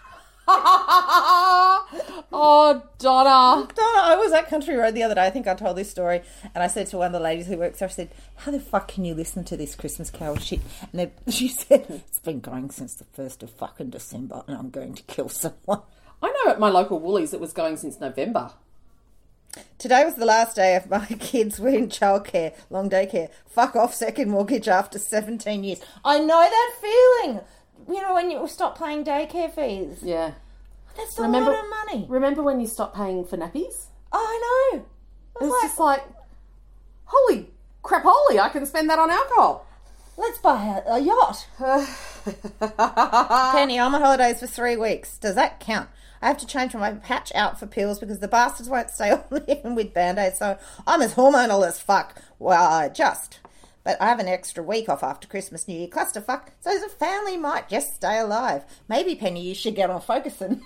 Oh, Donna, I was at Country Road the other day. I think I told this story, and I said to one of the ladies who works there, I said, how the fuck can you listen to this Christmas Carol shit? And she said, it's been going since the 1st of fucking December, and I'm going to kill someone. I know at my local Woolies it was going since November. Today was the last day of my kids were in childcare, long daycare. Fuck off, second mortgage after 17 years. I know that feeling. When you stop paying daycare fees. Yeah. That's a lot of money. Remember when you stopped paying for nappies? Oh, I know. It's just holy crap, I can spend that on alcohol. Let's buy a yacht. Penny, I'm on holidays for 3 weeks. Does that count? I have to change my patch out for pills because the bastards won't stay on even with Band-Aids, so I'm as hormonal as fuck. Well, I adjust. But I have an extra week off after Christmas, New Year, clusterfuck, so the family might just stay alive. Maybe, Penny, you should get on Focusin.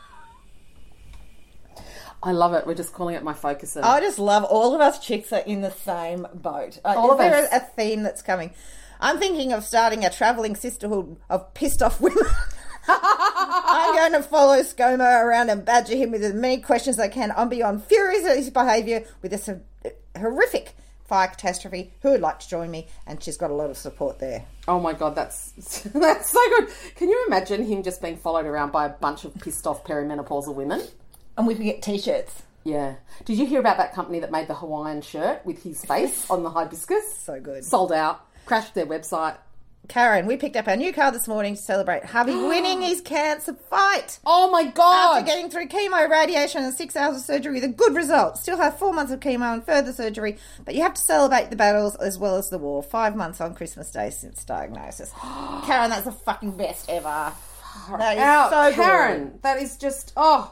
I love it. We're just calling it my Focusin. I just love all of us chicks are in the same boat. All of us. Is there a theme that's coming? I'm thinking of starting a travelling sisterhood of pissed off women. I'm going to follow ScoMo around and badger him with as many questions as I can. I'm beyond furious at his behaviour with this horrific fire catastrophe. Who would like to join me? And she's got a lot of support there. Oh my God, that's so good. Can you imagine him just being followed around by a bunch of pissed off perimenopausal women? And we could get t-shirts. Yeah. Did you hear about that company that made the Hawaiian shirt with his face on the hibiscus? So good. Sold out. Crashed their website. Karen, we picked up our new car this morning to celebrate Harvey winning his cancer fight. Oh my God. After getting through chemo, radiation and 6 hours of surgery with a good result. Still have 4 months of chemo and further surgery, but you have to celebrate the battles as well as the war. 5 months on Christmas Day since diagnosis. Karen, that's the fucking best ever. That is so Karen, good. that is just,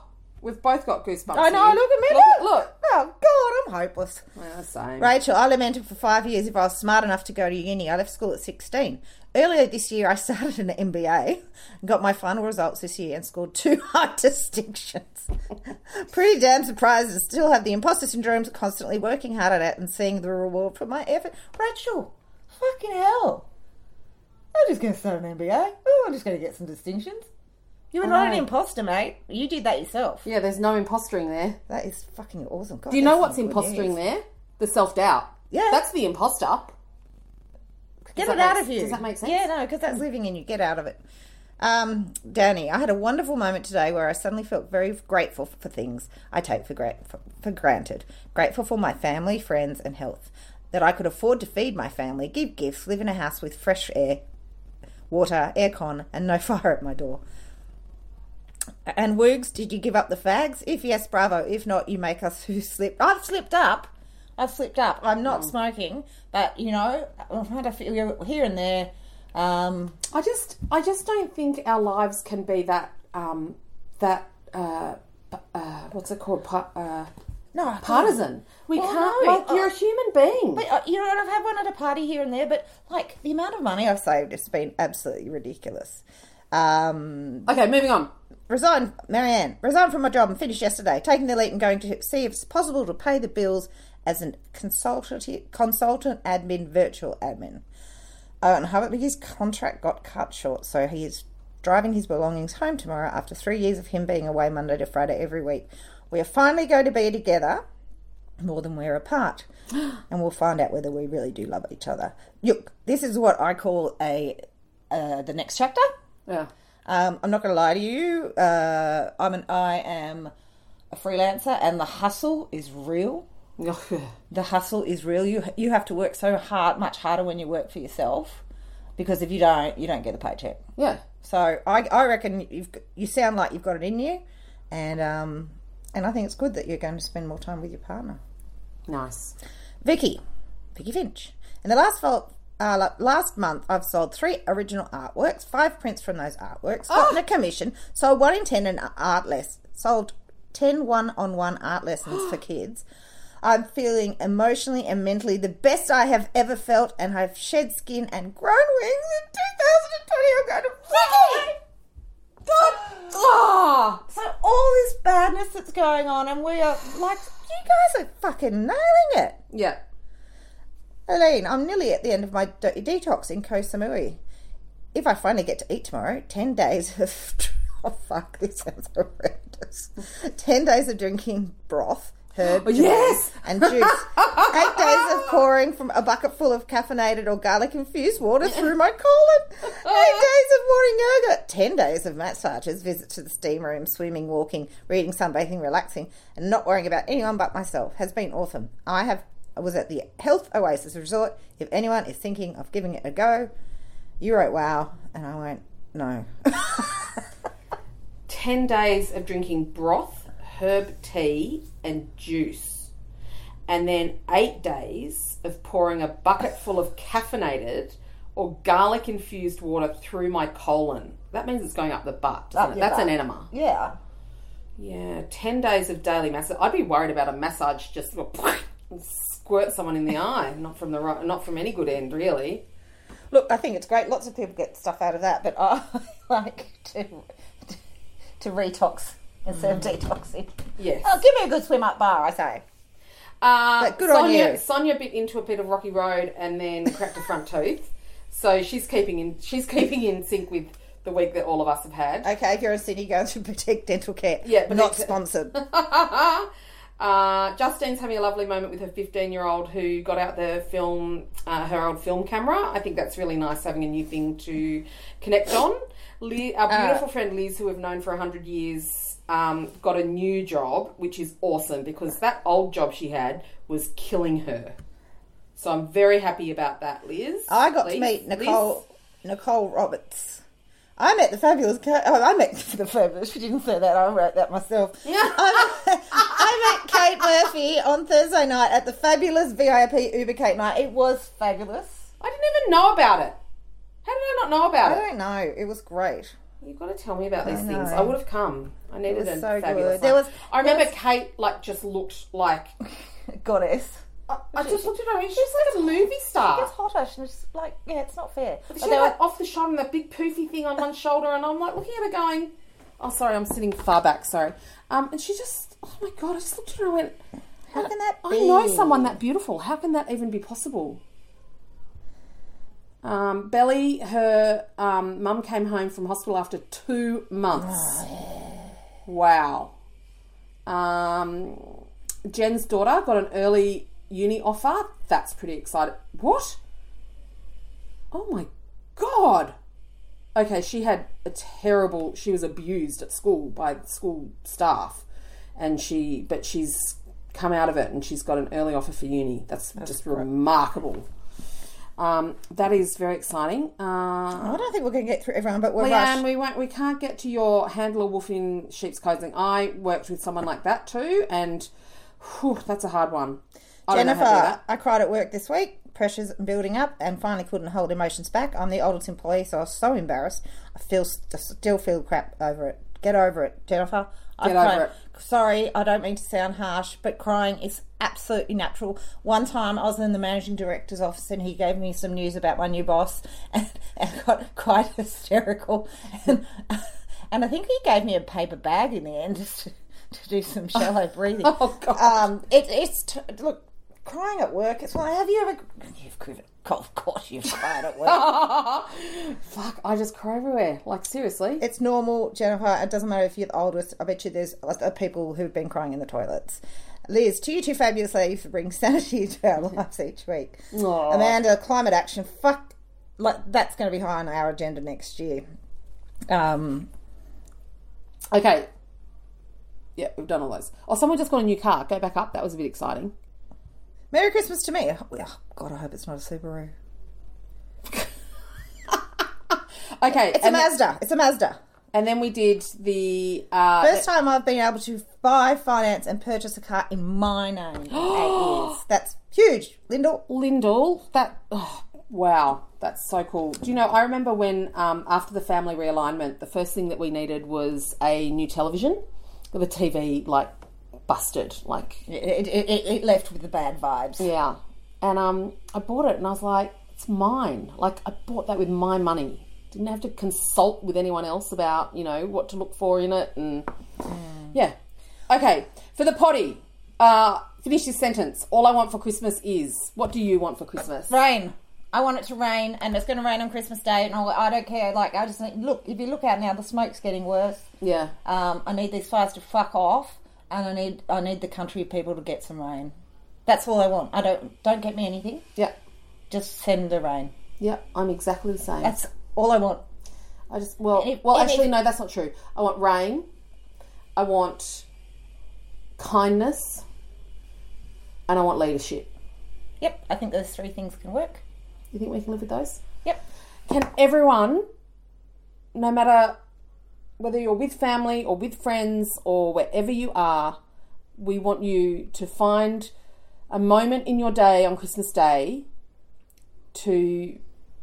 We've both got goosebumps. I know, here. look at me. Look. Oh, God, I'm hopeless. Yeah, same. Rachel, I lamented for 5 years if I was smart enough to go to uni. I left school at 16. Earlier this year, I started an MBA, got my final results this year and scored 2 high distinctions. Pretty damn surprised and still have the imposter syndrome, constantly working hard at it and seeing the reward for my effort. Rachel, fucking hell. I'm just going to start an MBA. Oh, I'm just going to get some distinctions. You're not an imposter, mate. You did that yourself. Yeah, there's no impostering there. That is fucking awesome. God, do you know what's impostering there? The self-doubt. Yeah. That's the imposter. Get it out of you. Does that make sense? Yeah, no, because that's living in you. Get out of it. Danny, I had a wonderful moment today where I suddenly felt very grateful for things I take for granted. Grateful for my family, friends, and health. That I could afford to feed my family, give gifts, live in a house with fresh air, water, aircon, and no fire at my door. And Woogs, did you give up the fags? If yes, bravo. If not, you make us who slip. I've slipped up. I'm not smoking, but you know, I've had a few here and there. I just don't think our lives can be that what's it called? No, partisan. We can't. no. Like, you're a human being. But you know, I've had one at a party here and there, but like the amount of money I've saved has been absolutely ridiculous. Okay, moving on. Marianne, resigned from my job and finished yesterday, taking the leap and going to see if it's possible to pay the bills as a consultant admin, virtual admin. And however, his contract got cut short, so he is driving his belongings home tomorrow after 3 years of him being away Monday to Friday every week. We are finally going to be together more than we're apart, and we'll find out whether we really do love each other. Look, this is what I call the next chapter. Yeah. I'm not going to lie to you. I am a freelancer, and the hustle is real. The hustle is real. You have to work so hard, much harder when you work for yourself, because if you don't get the paycheck. Yeah. So I reckon you sound like you've got it in you, and I think it's good that you're going to spend more time with your partner. Nice. Vicky Finch. In the last month, I've sold 3 original artworks, 5 prints from those artworks, gotten a commission, sold 1 in 10 sold 10 one-on-one art lessons for kids. I'm feeling emotionally and mentally the best I have ever felt, and I've shed skin and grown wings in 2020. I'm going to fly. God. Oh! So all this badness that's going on, and we are like, you guys are fucking nailing it. Yeah. Elaine, I'm nearly at the end of my detox in Koh Samui. If I finally get to eat tomorrow, 10 days of... Oh, fuck, this sounds horrendous. 10 days of drinking broth, herb, and juice. 8 days of pouring from a bucket full of caffeinated or garlic-infused water through my colon. 8 days of morning yoga. 10 days of massages, visit to the steam room, swimming, walking, reading, sunbathing, relaxing, and not worrying about anyone but myself has been awesome. I was at the Health Oasis Resort. If anyone is thinking of giving it a go, you wrote wow, and I went, no. 10 days of drinking broth, herb tea, and juice. And then 8 days of pouring a bucket full of caffeinated or garlic-infused water through my colon. That means it's going up the butt. That's an enema. Yeah. Yeah, 10 days of daily massage. I'd be worried about a massage just squirt someone in the eye. Not from any good end, really. Look, I think it's great. Lots of people get stuff out of that, but I like to retox instead of detoxing. Yes. Oh, give me a good swim up bar, I say. But good on you. Sonia bit into a bit of rocky road and then cracked a front tooth. So she's keeping in sync with the week that all of us have had. Okay, if you're a city, go to Protect Dental Care. Yeah, but not sponsored. Justine's having a lovely moment with her 15-year-old who got out the film, her old film camera. I think that's really nice, having a new thing to connect on. Our beautiful friend Liz, who we've known for 100 years, got a new job, which is awesome because that old job she had was killing her. So I'm very happy about that, Liz. I got to meet Nicole Roberts. I met the fabulous... I met the fabulous... She didn't say that. I wrote that myself. Yeah. I met Kate Murphy on Thursday night at the fabulous VIP Uber Kate night. It was fabulous. I didn't even know about it. How did I not know about it? I don't know. It was great. You've got to tell me about these I things. know. I would have come. I needed was a so fabulous good. one. I remember Kate, like, just looked like... Goddess. I just looked at her and she's like a movie star. It's hotter. She's like, yeah, it's not fair. But she had that off the shoulder and that big poofy thing on one shoulder, and I'm like looking at her going, oh, sorry, I'm sitting far back, sorry. And she just, oh my God, I just looked at her and went, how can that be? I know someone that beautiful. How can that even be possible? Belly, her mum came home from hospital after 2 months. Wow. Jen's daughter got an early uni offer. That's pretty exciting. What? Oh my God. Okay, she was abused at school by school staff, but she's come out of it and she's got an early offer for uni. That's just remarkable. That is very exciting. I don't think we're going to get through everyone, but we're Leanne, rushed. we can't get to your handler wolf in sheep's clothing. I worked with someone like that too, and that's a hard one. I don't know how to do Jennifer, that. I cried at work this week. Pressure's building up and finally couldn't hold emotions back. I'm the oldest employee, so I was so embarrassed. I still feel crap over it. Get over it, Jennifer. Get over it. Sorry, I don't mean to sound harsh, but crying is absolutely natural. One time I was in the managing director's office and he gave me some news about my new boss and got quite hysterical. And I think he gave me a paper bag in the end just to do some shallow breathing. Oh, God. Look, crying at work, it's like, have you ever... Of course you've cried at work. Fuck, I just cry everywhere. Like, seriously. It's normal, Jennifer. It doesn't matter if you're the oldest. I bet you there's people who've been crying in the toilets. Liz, to you two fabulous ladies for bringing sanity to our lives each week. Aww. Amanda, climate action. Fuck, like that's going to be high on our agenda next year. Okay. Yeah, we've done all those. Oh, someone just got a new car. Go back up. That was a bit exciting. Merry Christmas to me. Oh, God, I hope it's not a Subaru. Okay. It's a Mazda. It's a Mazda. And then we did the... First time I've been able to buy, finance and purchase a car in my name in 8 years. That's huge. Lyndall. Wow. That's so cool. Do you know, I remember when, after the family realignment, the first thing that we needed was a new television with a TV, like, busted. Like, it left with the bad vibes. yeah. And I bought it and I was like, it's mine. Like, I bought that with my money. Didn't have to consult with anyone else about, what to look for in it. And yeah. Okay. For the potty, finish this sentence. All I want for Christmas is... What do you want for Christmas? Rain. I want it to rain, and it's going to rain on Christmas Day, and I don't care. Like, I just think, look, if you look out now, the smoke's getting worse. Yeah. I need these fires to fuck off, and I need the country people to get some rain. That's all I want. Don't get me anything. Yeah. Just send the rain. Yeah, I'm exactly the same. That's all I want. I just no, that's not true. I want rain. I want kindness, and I want leadership. Yep, I think those 3 things can work. You think we can live with those? Yep. Can everyone, no matter whether you're with family or with friends or wherever you are, we want you to find a moment in your day on Christmas Day to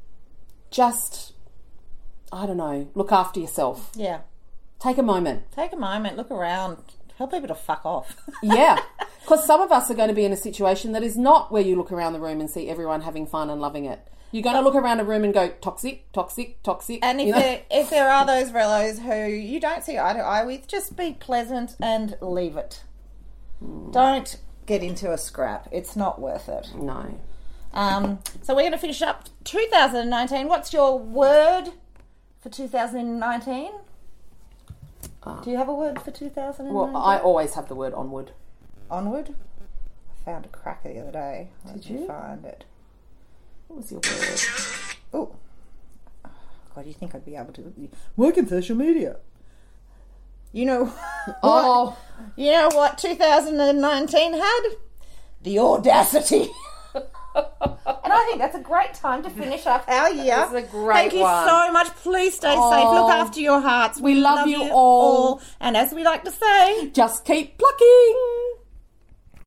just, I don't know, look after yourself. Yeah. Take a moment. Take a moment, look around, tell people to fuck off. Yeah. Because some of us are going to be in a situation that is not where you look around the room and see everyone having fun and loving it. You're going to look around a room and go, toxic, toxic, toxic. And if there are those rellos who you don't see eye to eye with, just be pleasant and leave it. Don't get into a scrap. It's not worth it. No. So we're going to finish up 2019. What's your word for 2019? Do you have a word for 2019? Well, I always have the word onward. Onward? I found a cracker the other day. Did you find it? What was your word? Oh. God, you think I'd be able to work in social media? You know Oh. You know what 2019 had? The audacity. And I think that's a great time to finish up our year. That's a great Thank you one. so much. Please stay safe. Look after your hearts. We love you all. And as we like to say, Just keep plucking.